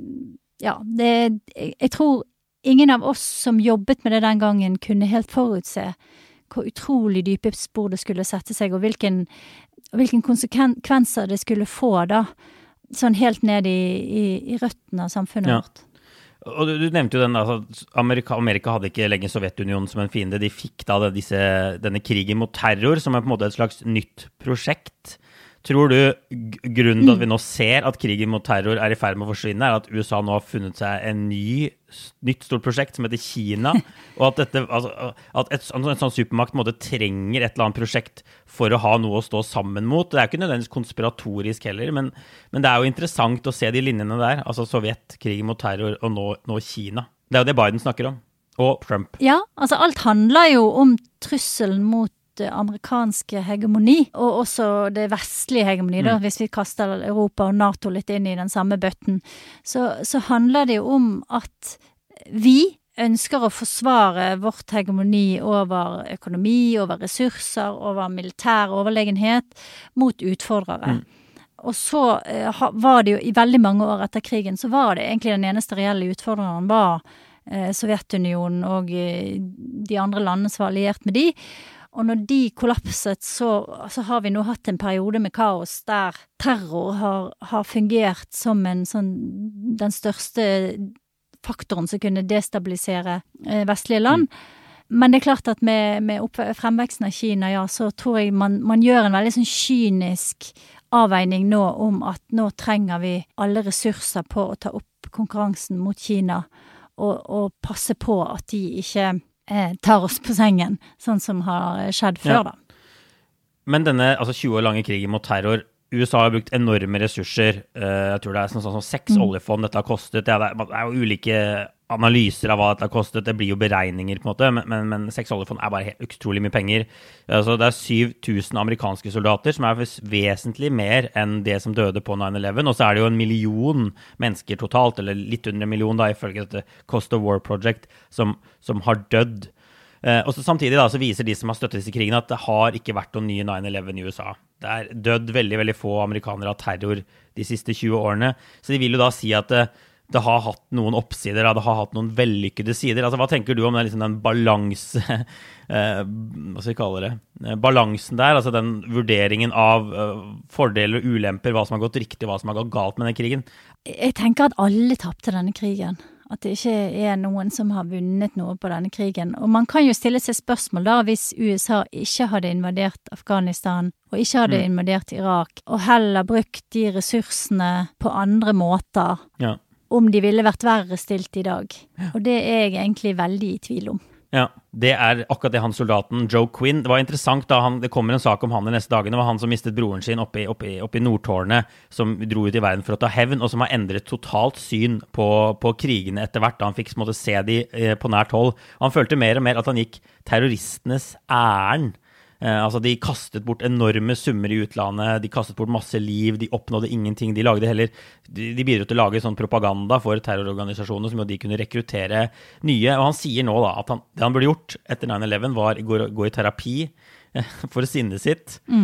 ja, det, jeg tror ingen av oss som jobbet med det den gangen kunne helt forutse hvor utrolig dype spor det skulle sette seg, og hvilken hvilken konsekvenser det skulle få da, sånn helt ned i, i, i røttene av samfunnet ja. vårt. Og du, du nevnte jo den, altså Amerika, Amerika hadde ikke lenge Sovjetunionen som en fiende, de fikk da disse, denne krigen mot terror som er på en måte et slags nytt prosjekt. Tror du grunnen til at vi nå ser at krigen mot terror er i ferd med å forsvinne, er at U S A nå har funnet seg en ny, nytt stort prosjekt som heter Kina, og at, dette, altså, at et, en sånn supermakt måte, trenger et eller annet prosjekt for å ha noe å stå sammen mot. Det er jo ikke nødvendigvis konspiratorisk heller, men, men det er jo interessant å se de linjene der, altså Sovjet, krigen mot terror, og nå, nå Kina. Det er jo det Biden snakker om, og Trump. Ja, altså alt handler jo om trusselen mot amerikanske hegemoni, og også det vestlige hegemoni, mm. da, hvis vi kaster Europa og NATO litt inn i den samme bøtten, så, så handler det jo om at vi ønsker å forsvare vårt hegemoni over økonomi, over ressurser, over militær overlegenhet mot utfordrere. Mm. Og så eh, var det jo i veldig mange år etter krigen, så var det egentlig den eneste reelle utfordreren var eh, Sovjetunionen og eh, de andre landene som var alliert med de. Og når de kollapset, så, så har vi nå hatt en periode med kaos der terror har, har fungert som en sånn, den største faktoren som kunne destabilisere eh, vestlige land. Mm. Men det er klart at med, med fremveksten av Kina, ja, så tror jeg man, man gjør en veldig sånn kynisk avveining nå om at nå trenger vi alle ressurser på å ta opp konkurransen mot Kina og, og passe på at de ikke tar oss på sengen, sånn som har skjedd før ja. Da. Men denne altså tjue år lange krigen mot terror, U S A har brukt enorme ressurser, uh, jeg tror det er sånn, sånn, sånn seks mm. oljefond dette har kostet, det er, det er jo ulike analyser av hva dette har kostet, det blir jo beregninger på en måte, men, men, men seks oljefond er bare helt utrolig mye penger. Altså, det er syv tusen amerikanske soldater, som er vesentlig mer enn det som døde på nine eleven, og så er det jo en million mennesker totalt, eller litt under en million da, ifølge dette Cost of War Project, som, som har dødd. Eh, og så samtidig da, så viser de som har støttet disse krigene at det har ikke vært noen nye nine eleven i U S A. Det er dødd veldig, veldig få amerikanere av terror de siste tjue årene, så de vil jo da si at det, det har hatt noen oppsider, det har hatt noen vellykkede sider. Altså, hva tenker du om den, liksom, den balanse, eh, hva skal vi kalle det, eh, balansen der, altså den vurderingen av eh, fordeler og ulemper, hva som har gått riktig, hva som har gått galt med den krigen? Jeg tenker at alle tapte denne krigen. At det ikke er noen som har vunnet noe på denne krigen. Og man kan jo stille seg spørsmål da, hvis U S A ikke hadde invadert Afghanistan, og ikke hadde mm. invadert Irak, og heller brukt de ressursene på andre måter, ja. Om de ville vært verre stilt i dag. Ja. Og det er jeg egentlig veldig i tvil om. Ja, det er akkurat det han soldaten, Joe Quinn. Det var interessant da han, det kommer en sak om han de neste dagene. Det var han som mistet broren sin oppe i, oppe i, oppe i Nordtårnet, som dro ut i verden for å ta hevn, og som har endret totalt syn på, på krigene etter hvert, da han fikk måtte, se de eh, på nært hold. Han følte mer og mer at han gikk terroristenes ærend. Eh, altså de kastet bort enorme summer i utlandet, de kastet bort masse liv, de oppnådde ingenting, de lagde heller, de, de bidro til å lage sånn propaganda for terrororganisasjoner som jo de kunne rekruttere nye, og han sier nå da at han, det han burde gjort etter nine eleven var å gå, gå i terapi eh, for sinnet sitt, mm.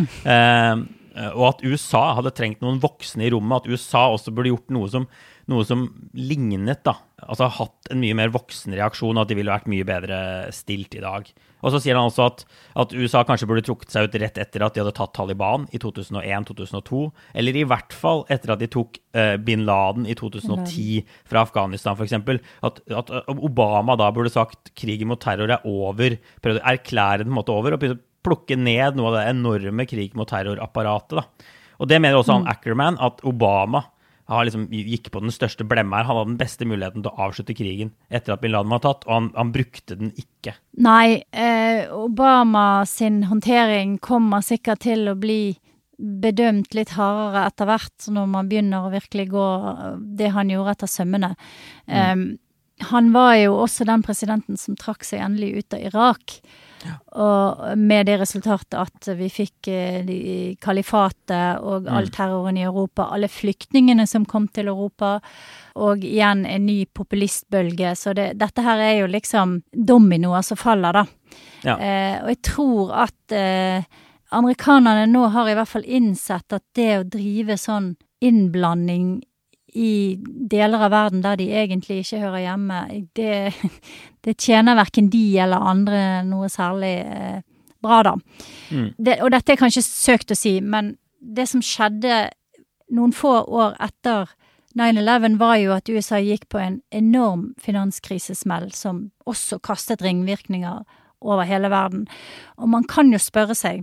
eh, og at U S A hadde trengt noen voksne i rommet, at U S A også burde gjort noe som, noe som lignet da, altså, hatt en mye mer voksen reaksjon, og at de ville vært mye bedre stilt i dag. Og så sier han også at, at U S A kanskje burde trukket seg ut rett etter at de hadde tatt Taliban i to tusen og en til to tusen og to, eller i hvert fall etter at de tok uh, Bin Laden i to tusen og ti fra Afghanistan for eksempel. At, at Obama da burde sagt krigen mot terror er over, prøvde å erklære den måte over, og begynte å plukke ned noe av det enorme krig mot terrorapparatet. Da. Og det mener også han Ackerman, at Obama han liksom gikk på den største blemma her. Han hadde den beste muligheten til å avslutte krigen etter at Bin Laden var tatt, og han, han brukte den ikke. Nei, eh, Obama sin håndtering kommer sikkert til å bli bedømt litt hardere etter hvert, når man begynner å virkelig gå det han gjorde etter sømmene. Mm. Um, han var jo også den presidenten som trakk seg endelig ut av Irak, ja. Og med det resultatet at vi fikk eh, kalifatet og all terroren i Europa, alle flyktningene som kom til Europa, og igjen en ny populistbølge. Så det, dette her er jo liksom dominoer som faller da. Ja. Eh, og jeg tror at eh, amerikanerne nå har i hvert fall innsett at det å drive sånn innblanding i deler av verden der de egentlig ikke hører hjemme, det, det tjener hverken de eller andre noe særlig eh, bra da. Mm. Det, og dette er kanskje søkt å si, men det som skjedde noen få år etter nine eleven var jo at U S A gikk på en enorm finanskrisesmell som også kastet ringvirkninger over hele verden. Og man kan jo spørre seg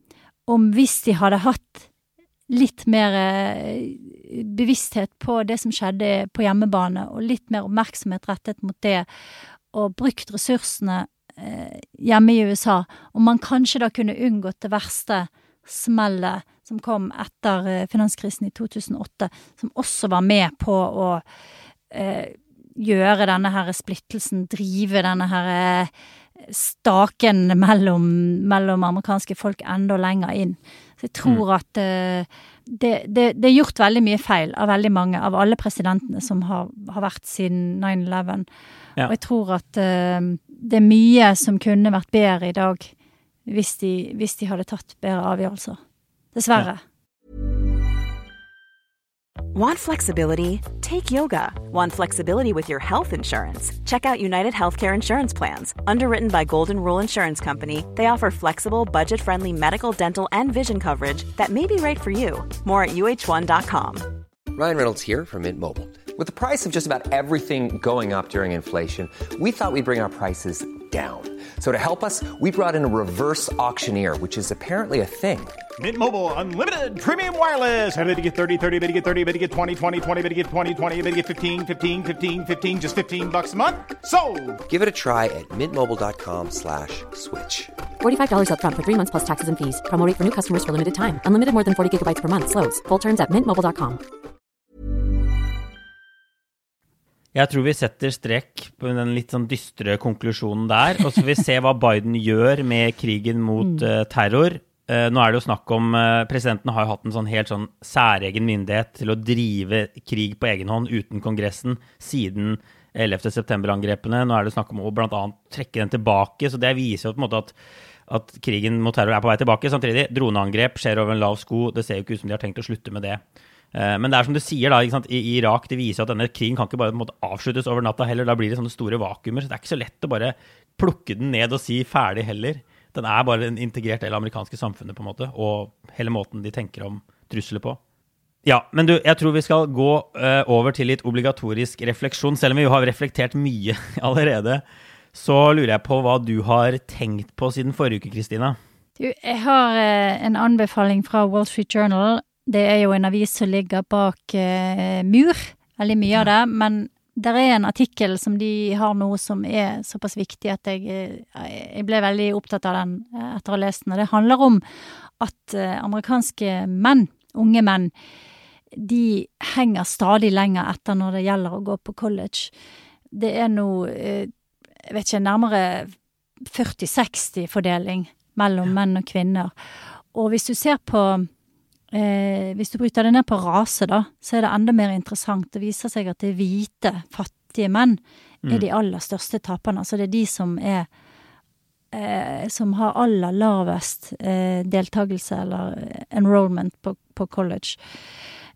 om hvis de hadde hatt litt mer bevissthet på det som skjedde på hjemmebane, og litt mer oppmerksomhet rettet mot det, og brukt ressursene eh, hjemme i U S A, og man kanskje da kunne unngått det verste smellet som kom etter eh, finanskrisen i to tusen og åtte, som også var med på å eh, gjøre denne her splittelsen, drive denne her eh, staken mellom, mellom amerikanske folk enda lenger inn. Så jeg tror mm. at uh, det, det, det er gjort veldig mye feil av veldig mange, av alle presidentene som har, har vært siden nine eleven. Ja. Og jeg tror at uh, det er mye som kunne vært bedre i dag hvis de, hvis de hadde tatt bedre avgjørelser. Dessverre. Ja. Want flexibility? Take yoga. Want flexibility with your health insurance? Check out United Healthcare Insurance Plans. Underwritten by Golden Rule Insurance Company, they offer flexible, budget-friendly medical, dental, and vision coverage that may be right for you. More at U H one dot com. Ryan Reynolds here from Mint Mobile. With the price of just about everything going up during inflation, we thought we'd bring our prices down. So to help us, we brought in a reverse auctioneer, which is apparently a thing. Mint Mobile Unlimited Premium Wireless. How to get thirty, thirty, how to get thirty, how to get twenty, twenty, twenty, how to get twenty, twenty, how to get fifteen, fifteen, fifteen, fifteen, just fifteen bucks a month? Sold! Give it a try at mintmobile.com slash switch. forty-five dollars up front for three months plus taxes and fees. Promo rate for new customers for limited time. Unlimited more than forty gigabytes per month. Slows full terms at mint mobile dot com. Jeg tror vi setter strek på den litt sånn dystre konklusjonen der, og så får vi se hva Biden gjør med krigen mot uh, terror. Uh, nå er det jo snakk om, uh, presidenten har jo hatt en sånn helt sånn særegen myndighet til å drive krig på egen hånd uten kongressen siden ellevte september-angrepene. Nå er det snakk om å blant annet trekke den tilbake, så det viser jo på en måte at, at krigen mot terror er på vei tilbake. Samtidig, droneangrep skjer over en lav sko, det ser jo ikke ut som de har tenkt å slutte med det. Men det er som du sier da, ikke sant? I Irak, det viser at denne krigen kan ikke bare på en måte avsluttes over natta heller, da blir det sånne store vakuumer, så det er ikke så lett å bare plukke den ned og si ferdig heller. Den er bare en integrert del av amerikanske samfunnet på en måte, og hele måten de tenker om trusler på. Ja, men du, jeg tror vi skal gå uh, over til litt obligatorisk refleksjon, selv om vi jo har reflektert mye allerede. Så lurer jeg på hva du har tenkt på siden forrige uke, Kristina. Du, jeg har uh, en anbefaling fra Wall Street Journal. Det er jo en avis som ligger bak uh, mur, veldig mye av det, men det er en artikkel som de har nå som er såpass viktig at jeg, jeg ble veldig opptatt av den etter å ha lest den. Det handler om at uh, amerikanske menn, unge menn, de henger stadig lenger etter når det gjelder å gå på college. Det er nå, uh, jeg vet ikke, nærmere førti seksti fordeling mellom menn og kvinner. Og hvis du ser på Eh, hvis du bryter det ned på rase da, så er det enda mer interessant. Det viser seg at det hvite, fattige menn mm. er de aller største taperne. Altså det er de som er eh, som har aller lavest eh, deltagelse eller enrollment på, på college.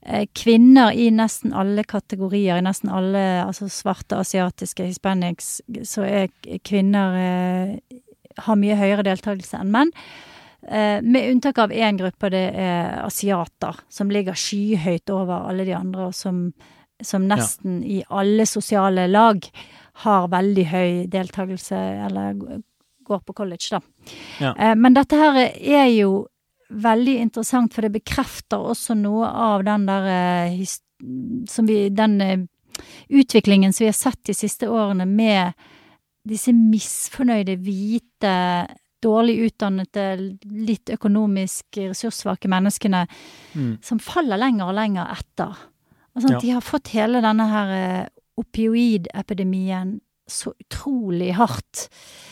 eh, kvinner i nesten alle kategorier, i nesten alle, altså svarte, asiatiske, hispanics, så er kvinner eh, har mye høyere deltakelse enn menn. Eh, med unntak av en gruppe, det er asiater, som ligger skyhøyt over alle de andre, og som, som nesten ja. I alle sosiale lag har veldig høy deltakelse, eller går på college da. Ja. Eh, men dette her er jo veldig interessant, for det bekrefter også noe av den der eh, som vi, den eh, utviklingen som vi har sett de siste årene med disse misfornøyde, hvite, dårlig utdannede, litt økonomisk ressurssvake menneskene, mm. som faller lenger og lenger etter. Og sånn, ja. De har fått hele denne her eh, opioidepidemien så utrolig hardt.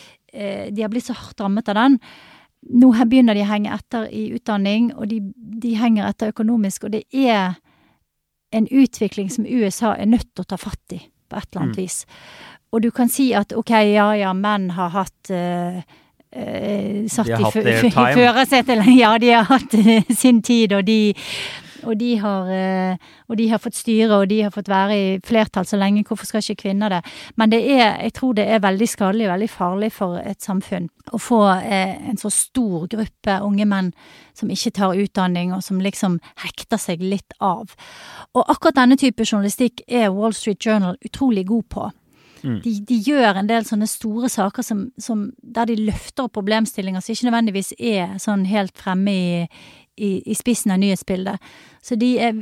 De har blitt så hardt rammet av den. Nå begynner de å henge etter i utdanning, og de, de henger etter økonomisk, og det er en utvikling som U S A er nødt til å ta fatt i, på et eller annet mm. vis. Og du kan si at, ok, ja, ja, menn har hatt uh, uh, satt de har i, f- i førersetet, ja, de har hatt uh, sin tid, og de Og de, har, og de har fått styre, og de har fått være i flertall så lenge. Hvorfor skal ikke kvinner det? Men det er, jeg tror det er veldig skadelig, veldig farlig for et samfunn å få eh, en så stor gruppe unge menn som ikke tar utdanning, og som liksom hekter seg litt av. Og akkurat denne type journalistikk er Wall Street Journal utrolig god på. Mm. De, de gjør en del sånne store saker som, som, der de løfter opp problemstillinger som ikke nødvendigvis er sånn helt fremme i I, i spissen av nyhetsbildet. Så de er,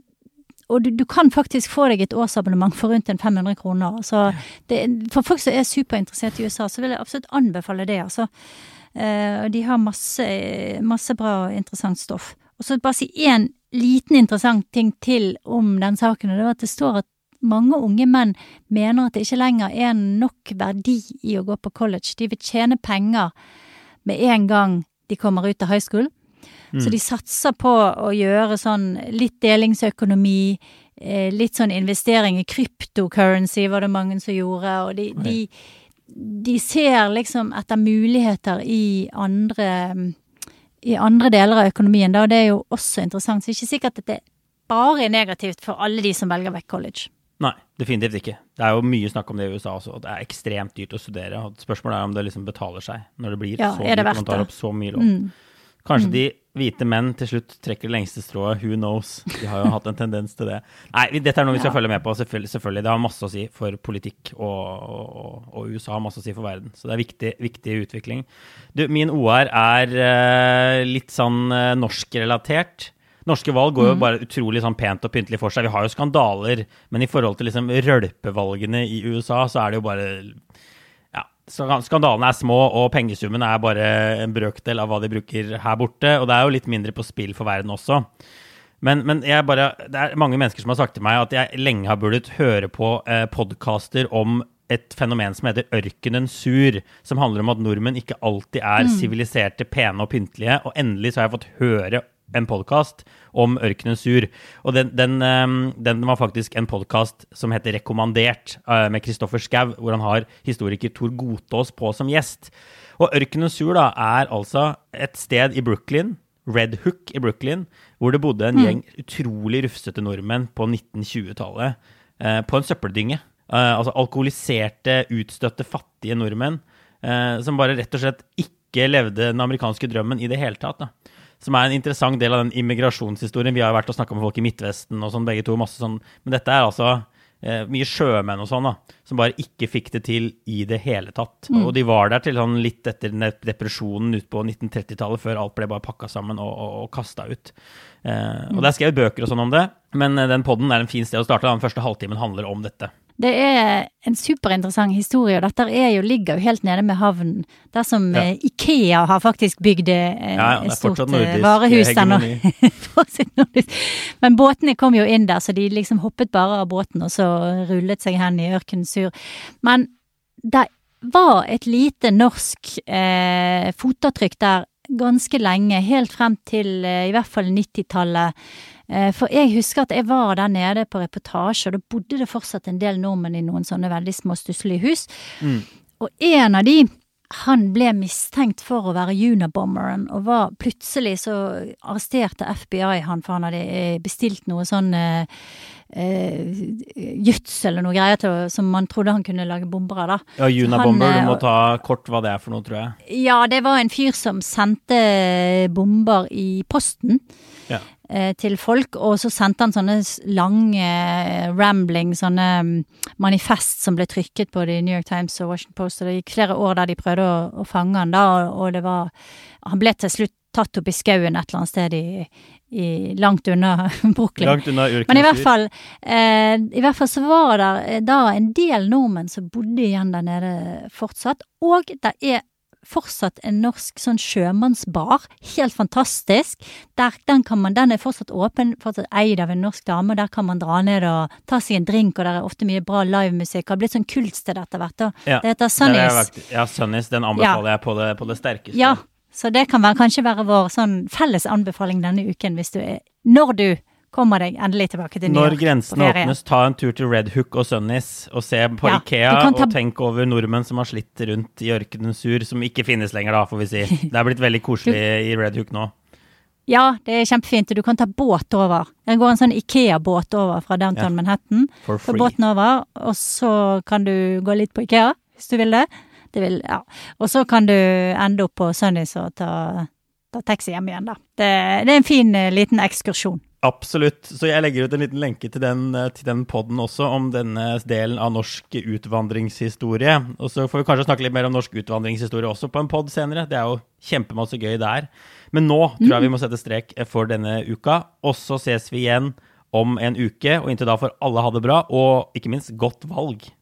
og du, du kan faktisk få deg et årsabonnement for rundt en fem hundre kroner. Så det, for folk som er superinteressert i U S A, så vil jeg absolutt anbefale det. Altså. Eh, de har masse, masse bra og interessant stoff. Og så bare si en liten interessant ting til om den saken, og det var at det står at mange unge menn mener at det ikke lenger er nok verdi i å gå på college. De vil tjene penger med en gang de kommer ut av high school. Mm. Så de satser på å gjøre sånn litt delingsøkonomi, eh, litt sånn investering i cryptocurrency var det mange som gjorde, og de, de, de ser liksom etter muligheter i andre, i andre deler av økonomien, da, og det er jo også interessant. Så det er ikke sikkert at det bare er negativt for alle de som velger vekk college. Nei, definitivt ikke. Det er jo mye snakk om det i U S A også, og det er ekstremt dyrt å studere. Og spørsmålet er om det liksom betaler seg når det blir ja, så dyrt, og man tar opp så mye lån. Mm. Kanskje mm. de hvite menn til slutt trekker det lengste strået, who knows? De har jo hatt en tendens til det. Nei, dette er noe vi skal ja. følge med på, selvfølgelig, selvfølgelig. Det har masse å si for politikk, og, og, og U S A har masse å si for verden. Så det er viktig, viktig utvikling. Du, min O R er uh, litt sånn uh, norskrelatert. Norske valg går jo mm. bare utrolig sånn pent og pyntelig for seg. Vi har jo skandaler, men i forhold til liksom rølpevalgene i U S A, så er det jo bare... Skandalene er små, og pengesummen er bare en brøkdel av hva de bruker her borte, og det er jo litt mindre på spill for verden også. Men, men jeg bare, det er mange mennesker som har sagt til meg at jeg lenge har burde høre på eh, podcaster om et fenomen som heter ørkenen sur, som handler om at nordmenn ikke alltid er siviliserte, pene og pyntelige, og endelig så har jeg fått høre en podcast om ørkenen sur. Og den, den, den var faktisk en podcast som heter Rekommandert med Kristoffer Skau, hvor han har historiker Tor Gotås på som gjest. Og ørkenen sur da er altså et sted i Brooklyn, Red Hook i Brooklyn, hvor det bodde en gjeng utrolig rufsete nordmenn på nitten-tjue-tallet eh, på en søppeldynge. Eh, altså alkoholiserte, utstøtte, fattige nordmenn eh, som bare rett og slett ikke levde den amerikanske drømmen i det hele tatt da. Som er en interessant del av den immigrasjonshistorien. Vi har vært og snakket med folk i Midtvesten og sånn, begge to, masse sånn. Men dette er altså eh, mye sjømenn og sånn da, som bare ikke fikk det til i det hele tatt. Mm. Og de var der til sånn litt etter depresjonen ut på nitten-trettitallet, før alt ble bare pakket sammen og, og, og kastet ut. Eh, mm. Og det er skrevet bøker og sånn om det, men den podden er en fin sted å starte. Den første halvtimen handler om dette. Det er en superinteressant historie, og dette er jo, ligger jo helt nede med havnen, der som ja. IKEA har faktisk bygd eh, ja, ja, et stort varehus der nå. Men båtene kom jo inn der, så de liksom hoppet bare av båten, og så rullet seg hen i ørkenen sur. Men det var et lite norsk eh, fotavtrykk der ganske lenge, helt frem til eh, i hvert fall nittitallet. For jeg husker at jeg var der nede på reportasje, og da bodde det fortsatt en del nordmenn i noen sånne veldig små stusselige hus. Mm. Og en av de han ble mistenkt for å være Unabomberen, og var plutselig så arresterte F B I han, for han hadde bestilt noe sånn eh, gyts eller noe greier til, som man trodde han kunne lage bomber av da. Ja, Unabomber, han, du må ta kort hva det er for noe, tror jeg. Ja, det var en fyr som sendte bomber i posten. Ja. Til folk, og så sendte han sånne lange rambling, sånne manifest som ble trykket på The New York Times og Washington Post, og det gikk flere år der de prøvde å, å fange han da, og det var, han ble til slutt tatt opp i skauen et eller annet sted i, i langt unna Brooklyn. Langt unna Urken. Men i hvert fall, eh, i hvert fall så var det da en del nordmenn som bodde igjen der nede fortsatt, og det er fortsatt en norsk sånn sjømannsbar, helt fantastisk. Der, den, kan man, den er fortsatt åpen, fortsatt eid av en norsk dame, og der kan man dra ned og ta seg en drink, og der er ofte mye bra livemusikk. Det har blitt sånn kultsted etter hvert. Ja, det heter Sunnies. Ja, Sunnies, den anbefaler ja. jeg på det, på det sterkeste. Ja, så det kan være, kanskje være vår sånn felles anbefaling denne uken, hvis du er, når du kommer deg endelig tilbake til New York. Når grensen åpnes, ta en tur til Red Hook og Sunnies, og se på ja, IKEA, ta... og tenk over nordmenn som har slitt rundt i ørkenen sur, som ikke finnes lenger da, får vi si. Det er blitt veldig koselig du... i Red Hook nå. Ja, det er kjempefint. Du kan ta båt over. Det går en sånn IKEA-båt over fra downtown ja. Manhattan. For free. For båten over, og så kan du gå litt på IKEA, hvis du vil det. Det vil, ja. Og så kan du ende opp på Sunnies og ta, ta taxi hjem igjen da. Det, det er en fin liten ekskursjon. Absolutt, så jeg legger ut en liten lenke til den, til den podden også, om denne delen av norsk utvandringshistorie, og så får vi kanskje snakke litt mer om norsk utvandringshistorie også på en podd senere, det er jo kjempemasse gøy der, men nå tror jeg vi må sette strek for denne uka, og så ses vi igjen om en uke, og inntil da får alle ha det bra, og ikke minst godt valg.